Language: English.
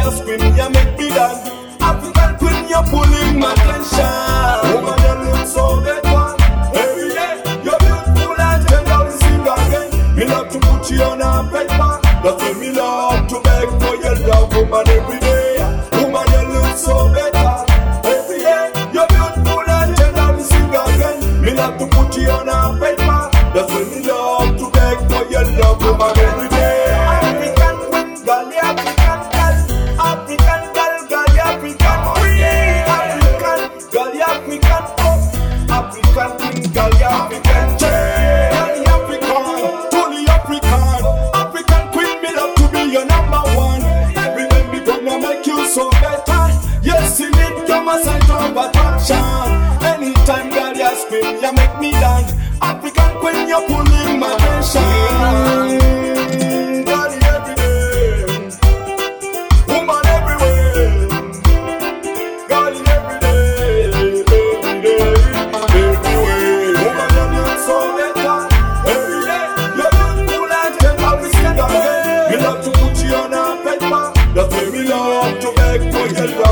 you scream, you make me dance. African queen, you pulling my attention. Woman, you look so better. Every day, you're beautiful and tender. We sing again. Me love to put you on a paper. That's when me love to beg for your love, woman, every day. Woman, you look so better. Every day, you're beautiful and tender. We sing again. Me love to put you on a paper. That's when me love to beg for your love, woman, every day. African queen, girl, the African girl. African girl, girl, the African queen. African girl, the African up. African queen, girl, the African chain. Girl, the African, truly African. African queen, me love to be your number one. Every day me gonna make you so better. Yes, indeed, you're my center of attraction. Anytime, girl, you scream, you make me dance. African queen, you're pulling my attention. Girl, every day, woman everywhere. Girl, every day, everywhere. Woman, you look so better. Every day, you're beautiful and tender. We sing again. Me love to put you on a paper. That's why me love to beg for your love.